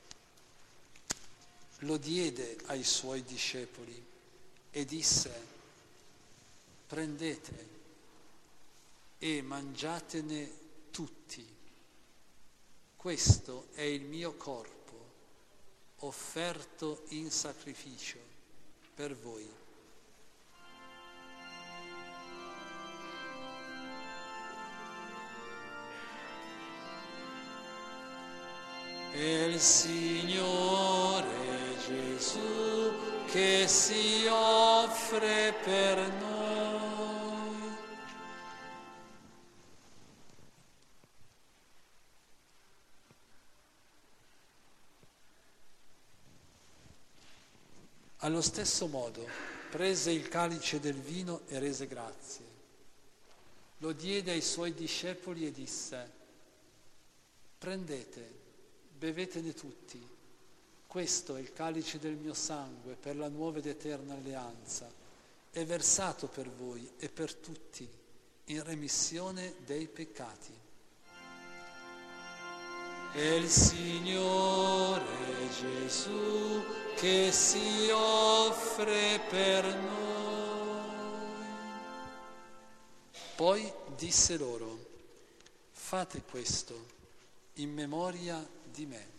lo diede ai suoi discepoli e disse: prendete e mangiatene tutti. Questo è il mio corpo, offerto in sacrificio per voi. È il Signore Gesù che si offre per noi. Allo stesso modo prese il calice del vino e rese grazie. Lo diede ai suoi discepoli e disse: prendete, bevetene tutti. Questo è il calice del mio sangue per la nuova ed eterna alleanza. È versato per voi e per tutti in remissione dei peccati. È il Signore Gesù che si offre per noi. Poi disse loro: fate questo in memoria di me.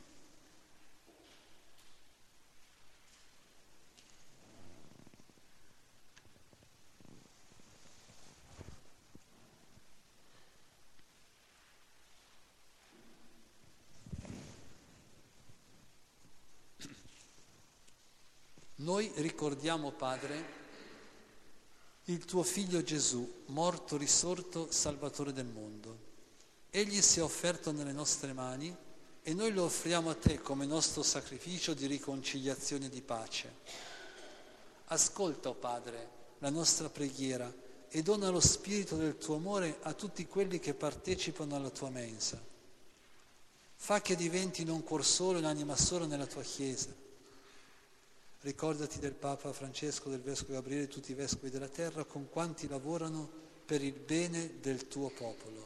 Noi ricordiamo, Padre, il tuo Figlio Gesù, morto, risorto, Salvatore del mondo. Egli si è offerto nelle nostre mani e noi lo offriamo a te come nostro sacrificio di riconciliazione e di pace. Ascolta, o Padre, la nostra preghiera e dona lo spirito del tuo amore a tutti quelli che partecipano alla tua mensa. Fa che diventino un cuor solo e un'anima sola nella tua Chiesa. Ricordati del Papa Francesco, del Vescovo Gabriele e tutti i Vescovi della terra con quanti lavorano per il bene del tuo popolo.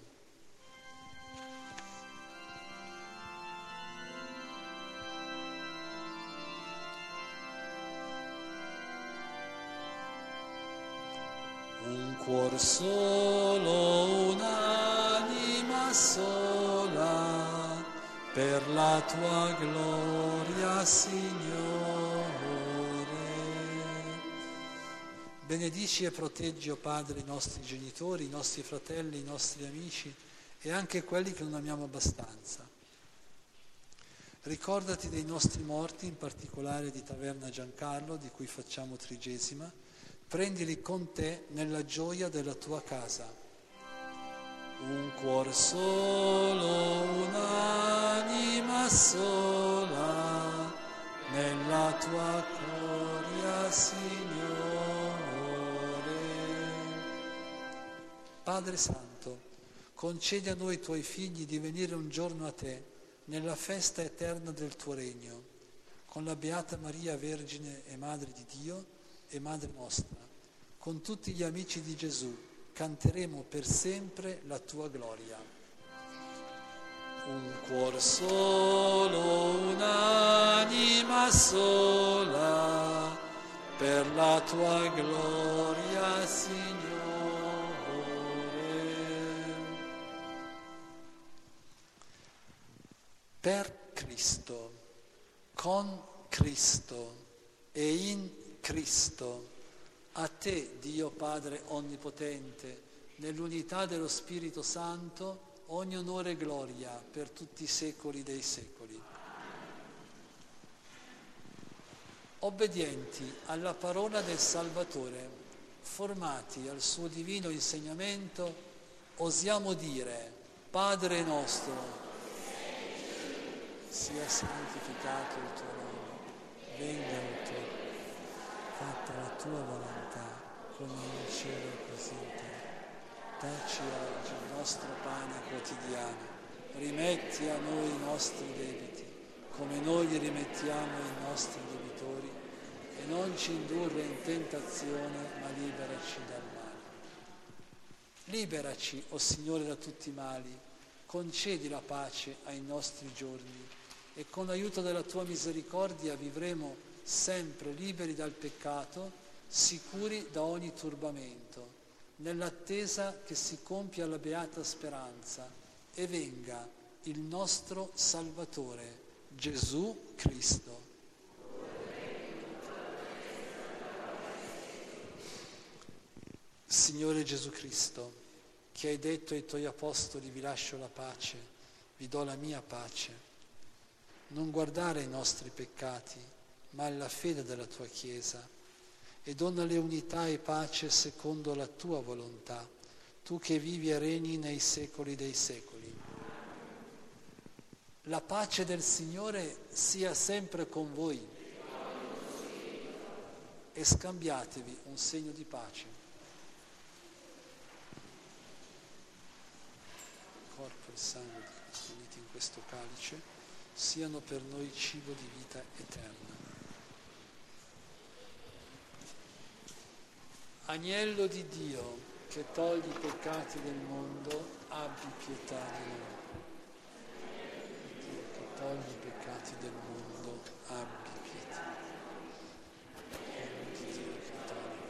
Un cuor solo, un'anima sola, per la tua gloria, Signore. Benedici e proteggi, o Padre, i nostri genitori, i nostri fratelli, i nostri amici e anche quelli che non amiamo abbastanza. Ricordati dei nostri morti, in particolare di Taverna Giancarlo, di cui facciamo trigesima. Prendili con te nella gioia della tua casa. Un cuor solo, un'anima sola, nella tua gloria, Signore. Padre Santo, concedi a noi tuoi figli di venire un giorno a te nella festa eterna del tuo regno, con la Beata Maria, Vergine e Madre di Dio e Madre nostra. Con tutti gli amici di Gesù canteremo per sempre la tua gloria. Un cuor solo, un'anima sola, per la tua gloria, Signore. Per Cristo, con Cristo e in Cristo, a te, Dio Padre Onnipotente, nell'unità dello Spirito Santo, ogni onore e gloria per tutti i secoli dei secoli. Obbedienti alla parola del Salvatore, formati al suo divino insegnamento, osiamo dire: Padre nostro, sia santificato il tuo nome, venga il tuo regno. Fatta la tua volontà, come in cielo così in terra. Dacci oggi il nostro pane quotidiano, rimetti a noi i nostri debiti, come noi li rimettiamo ai nostri debitori, e non ci indurre in tentazione, ma liberaci dal male. Liberaci, o Signore, da tutti i mali, concedi la pace ai nostri giorni, e con l'aiuto della tua misericordia vivremo sempre liberi dal peccato, sicuri da ogni turbamento, nell'attesa che si compia la beata speranza e venga il nostro Salvatore, Gesù Cristo. Signore Gesù Cristo, che hai detto ai tuoi apostoli: vi lascio la pace, vi do la mia pace, non guardare ai nostri peccati, ma alla fede della tua Chiesa, e donale unità e pace secondo la tua volontà, tu che vivi e regni nei secoli dei secoli. La pace del Signore sia sempre con voi e scambiatevi un segno di pace. Il corpo e il sangue di Cristo uniti in questo calice siano per noi cibo di vita eterna. Agnello di Dio, che togli i peccati del mondo, abbi pietà di noi. Dio, che togli i peccati del mondo, abbi pietà. Agnello di Dio, che togli.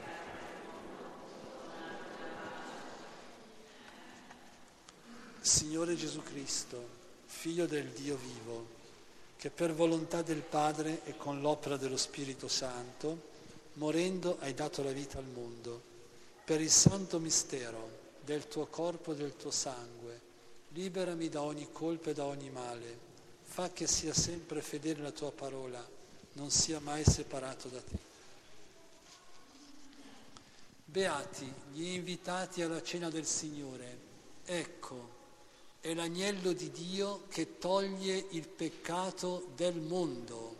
Signore Gesù Cristo, Figlio del Dio vivo, che per volontà del Padre e con l'opera dello Spirito Santo, morendo hai dato la vita al mondo, per il santo mistero del tuo corpo e del tuo sangue, liberami da ogni colpa e da ogni male, fa che sia sempre fedele la tua parola, non sia mai separato da te. Beati gli invitati alla cena del Signore. Ecco, è l'agnello di Dio che toglie il peccato del mondo.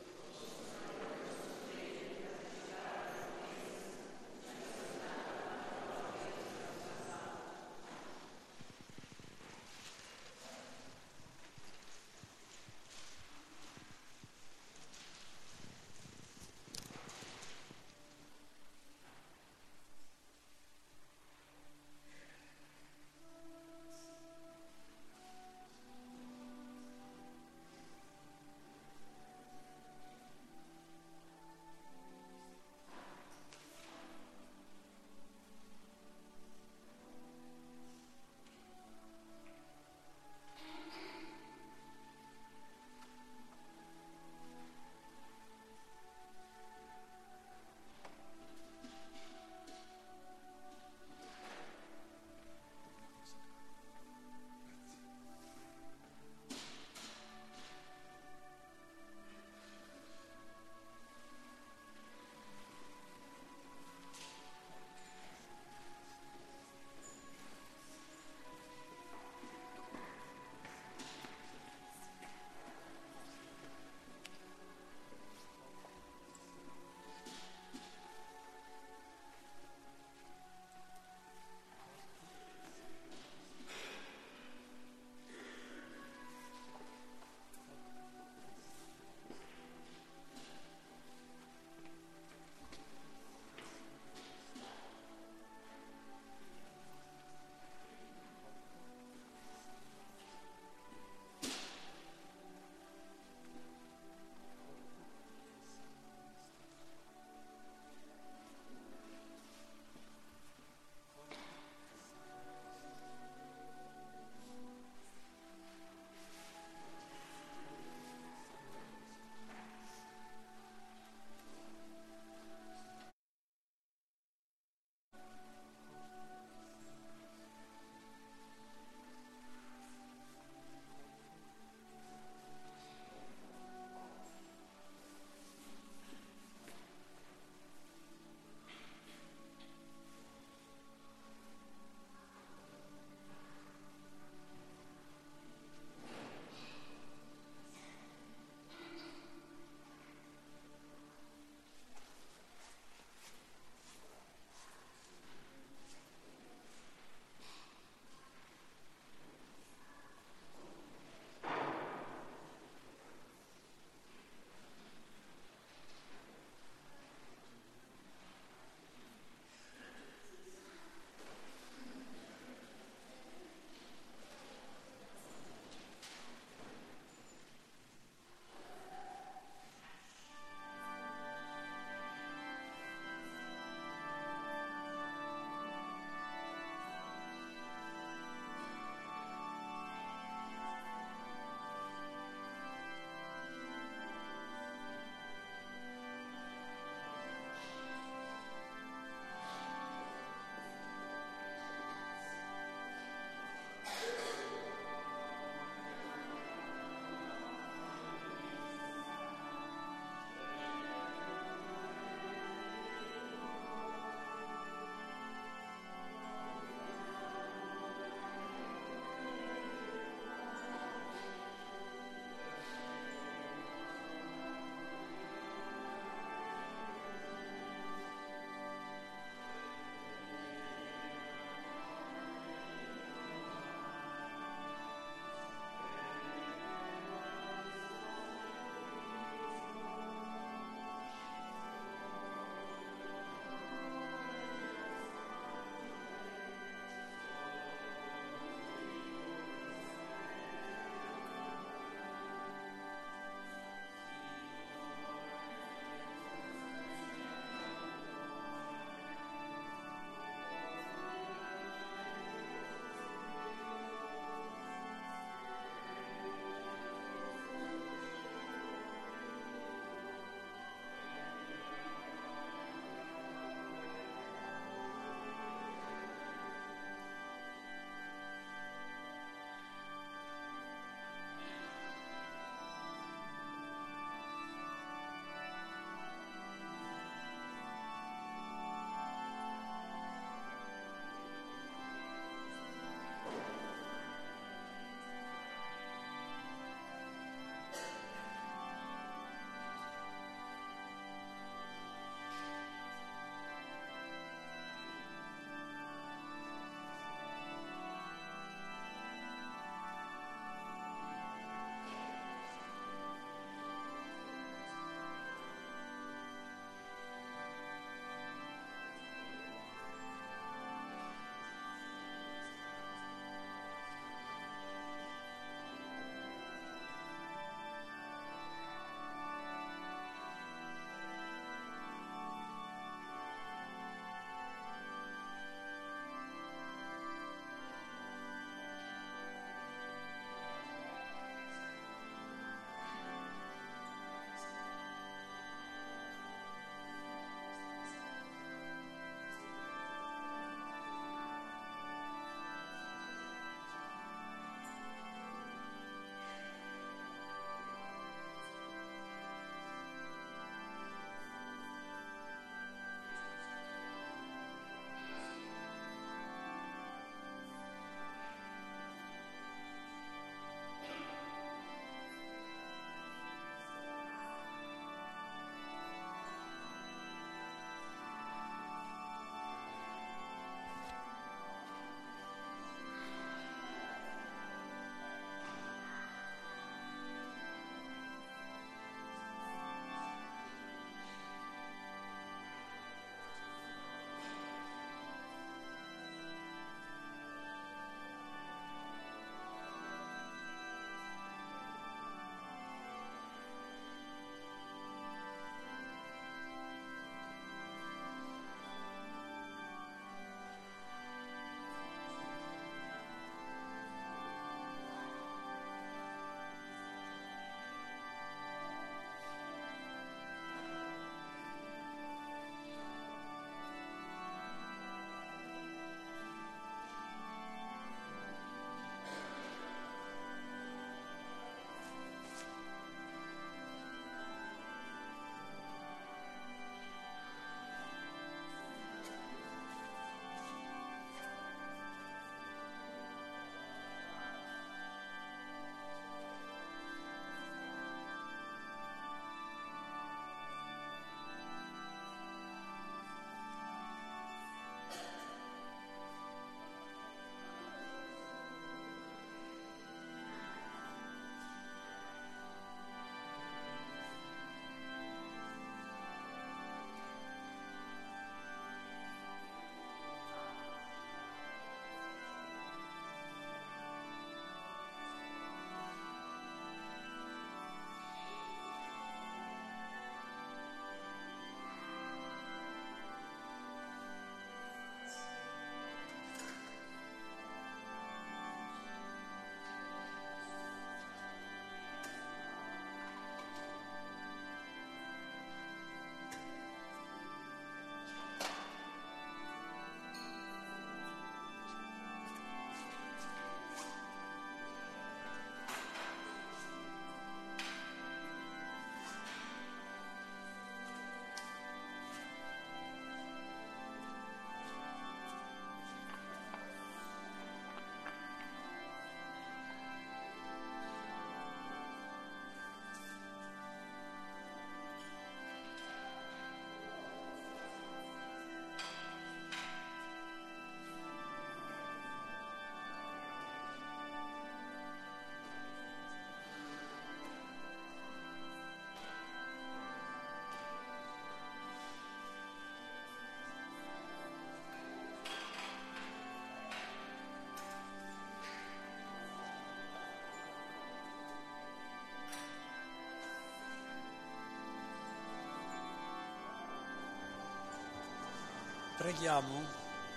Preghiamo.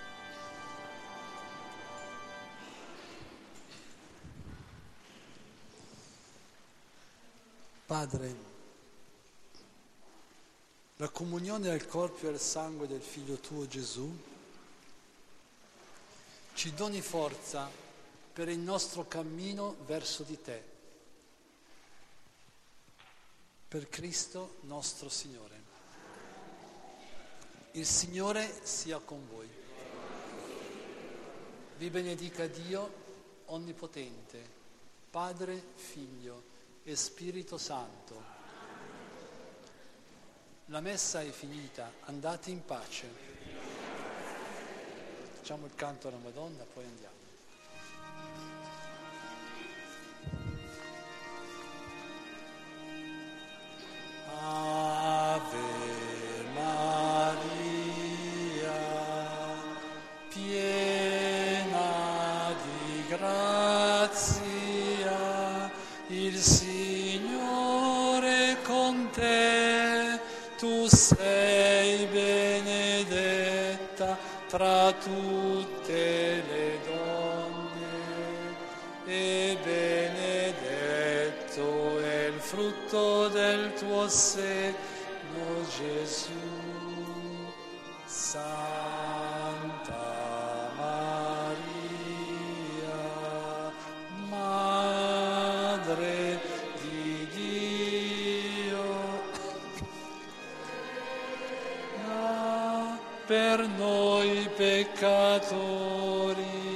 Padre, la comunione al corpo e al sangue del Figlio tuo Gesù ci doni forza per il nostro cammino verso di te, per Cristo nostro Signore. Il Signore sia con voi. Vi benedica Dio Onnipotente, Padre, Figlio e Spirito Santo. La messa è finita, andate in pace. Facciamo il canto alla Madonna, poi andiamo. Ave Maria, piena di grazia, il Signore è con te, tu sei benedetta tra tutte le donne e benedetto è il frutto del tuo seno, Gesù. Santa Maria, Madre di Dio, per noi peccatori,